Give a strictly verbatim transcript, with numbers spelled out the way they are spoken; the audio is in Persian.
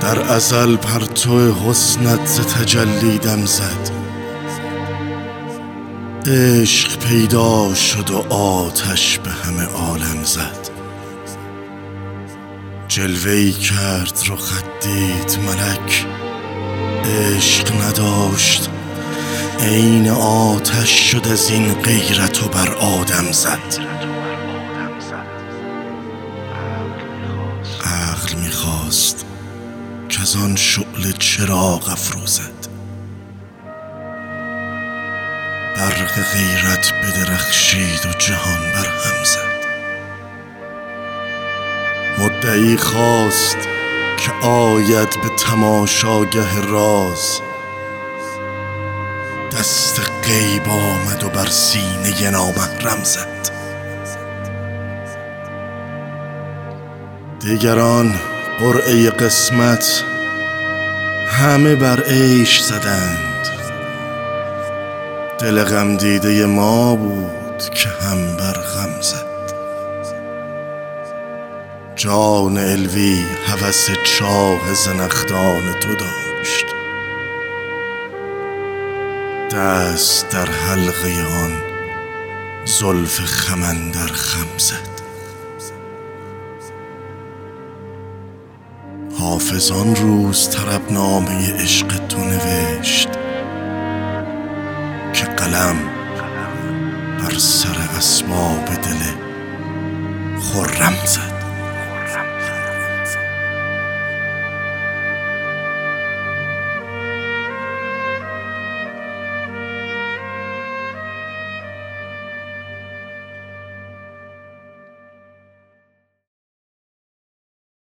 در ازل پرتو حسنت ز تجلی دم زد. عشق پیدا شد و آتش به همه عالم زد. جلوه‌ای کرد رخت دید ملک، عشق نداشت، عین آتش شد از این غیرت و بر آدم زد. عقل میخواست که از آن شعله چراغ افروزد، برق غیرت بدرخشید و جهان بر هم زد. مدعی خواست که آید به تماشاگه راز، دست غیب آمد و بر سینه نامحرم زد. دیگران قرعه قسمت همه بر عیش زدند، دل غم دیده ما بود که هم بر غم زد. جان علوی هوس چاه زنخدان تو داشت، دست در حلقه آن زلف خم اندر خم زد. حافظ آن روز طربنامه عشق تو نوشت که قلم بر سر اسباب دل خرم زد.